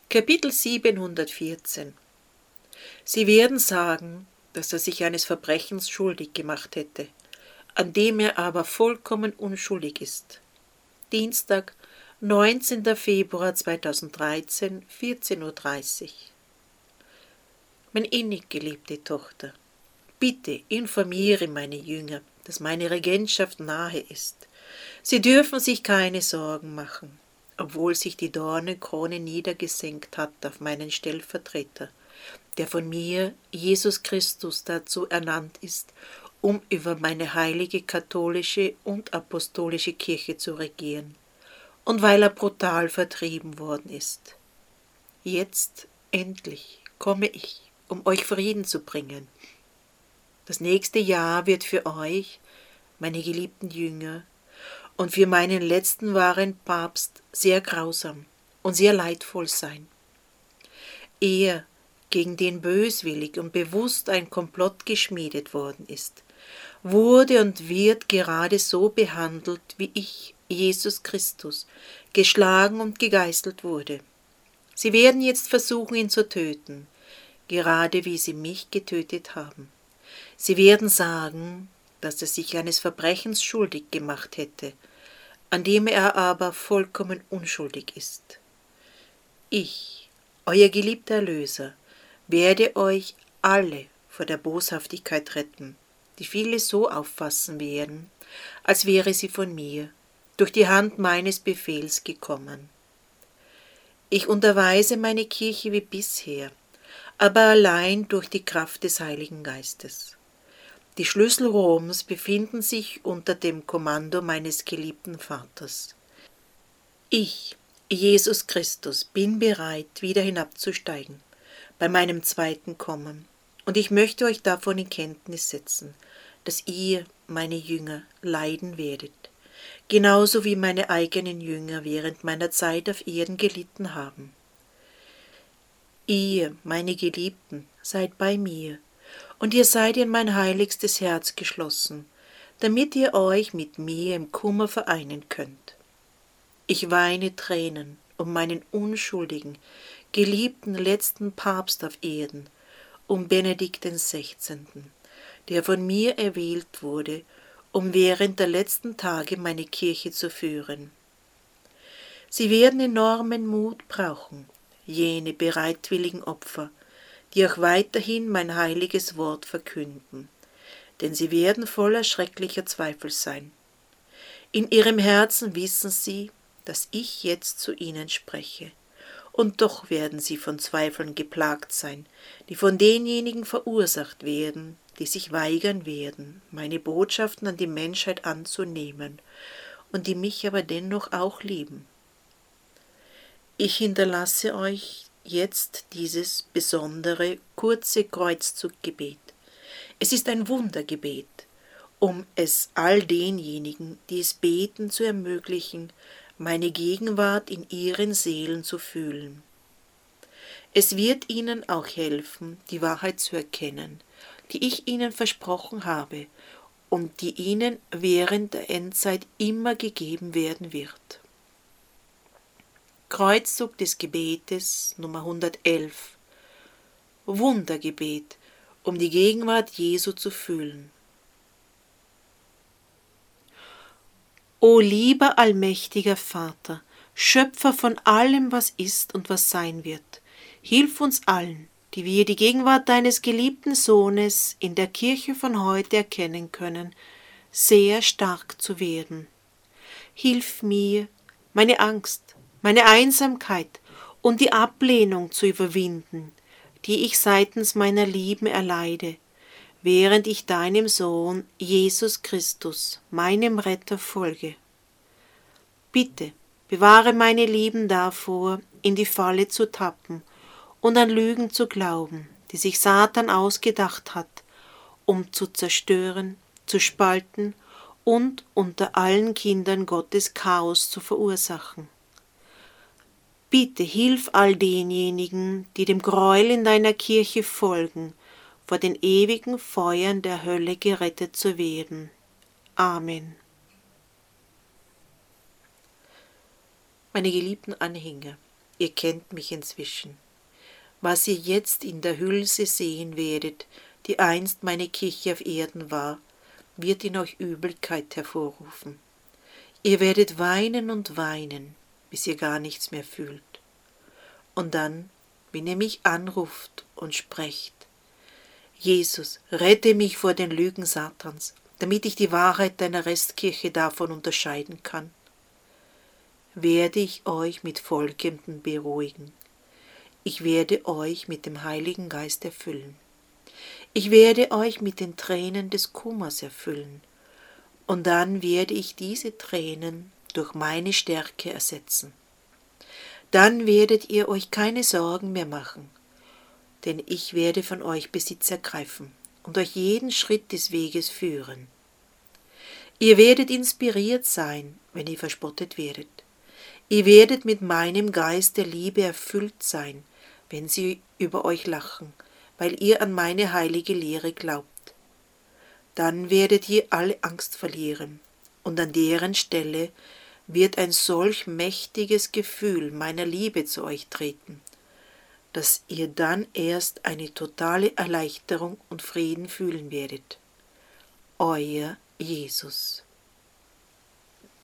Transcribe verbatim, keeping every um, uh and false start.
Kapitel siebenhundertvierzehn. Sie werden sagen, dass er sich eines Verbrechens schuldig gemacht hätte, an dem er aber vollkommen unschuldig ist. Dienstag, neunzehnter Februar zweitausenddreizehn, vierzehn Uhr dreißig. Mein innig geliebte Tochter, bitte informiere meine Jünger, dass meine Regentschaft nahe ist. Sie dürfen sich keine Sorgen machen, obwohl sich die Dornenkrone niedergesenkt hat auf meinen Stellvertreter, der von mir, Jesus Christus, dazu ernannt ist, um über meine heilige katholische und apostolische Kirche zu regieren, und weil er brutal vertrieben worden ist. Jetzt endlich komme ich, um euch Frieden zu bringen. Das nächste Jahr wird für euch, meine geliebten Jünger, und für meinen letzten wahren Papst sehr grausam und sehr leidvoll sein. Er, gegen den böswillig und bewusst ein Komplott geschmiedet worden ist, wurde und wird gerade so behandelt, wie ich, Jesus Christus, geschlagen und gegeißelt wurde. Sie werden jetzt versuchen, ihn zu töten, gerade wie sie mich getötet haben. Sie werden sagen, dass er sich eines Verbrechens schuldig gemacht hätte, an dem er aber vollkommen unschuldig ist. Ich, euer geliebter Erlöser, werde euch alle vor der Boshaftigkeit retten, die viele so auffassen werden, als wäre sie von mir, durch die Hand meines Befehls gekommen. Ich unterweise meine Kirche wie bisher, aber allein durch die Kraft des Heiligen Geistes. Die Schlüssel Roms befinden sich unter dem Kommando meines geliebten Vaters. Ich, Jesus Christus, bin bereit, wieder hinabzusteigen, bei meinem zweiten Kommen, und ich möchte euch davon in Kenntnis setzen, dass ihr, meine Jünger, leiden werdet, genauso wie meine eigenen Jünger während meiner Zeit auf Erden gelitten haben. Ihr, meine Geliebten, seid bei mir, und ihr seid in mein heiligstes Herz geschlossen, damit ihr euch mit mir im Kummer vereinen könnt. Ich weine Tränen um meinen unschuldigen, geliebten letzten Papst auf Erden, um Benedikt den Sechzehnten, der von mir erwählt wurde, um während der letzten Tage meine Kirche zu führen. Sie werden enormen Mut brauchen, jene bereitwilligen Opfer, die auch weiterhin mein heiliges Wort verkünden, denn sie werden voller schrecklicher Zweifel sein. In ihrem Herzen wissen sie, dass ich jetzt zu ihnen spreche, und doch werden sie von Zweifeln geplagt sein, die von denjenigen verursacht werden, die sich weigern werden, meine Botschaften an die Menschheit anzunehmen und die mich aber dennoch auch lieben. Ich hinterlasse euch jetzt dieses besondere, kurze Kreuzzuggebet. Es ist ein Wundergebet, um es all denjenigen, die es beten, zu ermöglichen, meine Gegenwart in ihren Seelen zu fühlen. Es wird ihnen auch helfen, die Wahrheit zu erkennen, die ich ihnen versprochen habe und die ihnen während der Endzeit immer gegeben werden wird. Kreuzzug des Gebetes Nummer hundertelf. Wundergebet, um die Gegenwart Jesu zu fühlen. O lieber allmächtiger Vater, Schöpfer von allem, was ist und was sein wird, hilf uns allen, die wir die Gegenwart deines geliebten Sohnes in der Kirche von heute erkennen können, sehr stark zu werden. Hilf mir, meine Angst, meine Einsamkeit und die Ablehnung zu überwinden, die ich seitens meiner Lieben erleide, während ich deinem Sohn Jesus Christus, meinem Retter, folge. Bitte, bewahre meine Lieben davor, in die Falle zu tappen und an Lügen zu glauben, die sich Satan ausgedacht hat, um zu zerstören, zu spalten und unter allen Kindern Gottes Chaos zu verursachen. Bitte hilf all denjenigen, die dem Gräuel in deiner Kirche folgen, vor den ewigen Feuern der Hölle gerettet zu werden. Amen. Meine geliebten Anhänger, ihr kennt mich inzwischen. Was ihr jetzt in der Hülse sehen werdet, die einst meine Kirche auf Erden war, wird in euch Übelkeit hervorrufen. Ihr werdet weinen und weinen, bis ihr gar nichts mehr fühlt. Und dann, wenn ihr mich anruft und sprecht, Jesus, rette mich vor den Lügen Satans, damit ich die Wahrheit deiner Restkirche davon unterscheiden kann, werde ich euch mit Folgendem beruhigen. Ich werde euch mit dem Heiligen Geist erfüllen. Ich werde euch mit den Tränen des Kummers erfüllen, und dann werde ich diese Tränen durch meine Stärke ersetzen. Dann werdet ihr euch keine Sorgen mehr machen, denn ich werde von euch Besitz ergreifen und euch jeden Schritt des Weges führen. Ihr werdet inspiriert sein, wenn ihr verspottet werdet. Ihr werdet mit meinem Geist der Liebe erfüllt sein, wenn sie über euch lachen, weil ihr an meine heilige Lehre glaubt. Dann werdet ihr alle Angst verlieren, und an deren Stelle wird ein solch mächtiges Gefühl meiner Liebe zu euch treten, dass ihr dann erst eine totale Erleichterung und Frieden fühlen werdet. Euer Jesus.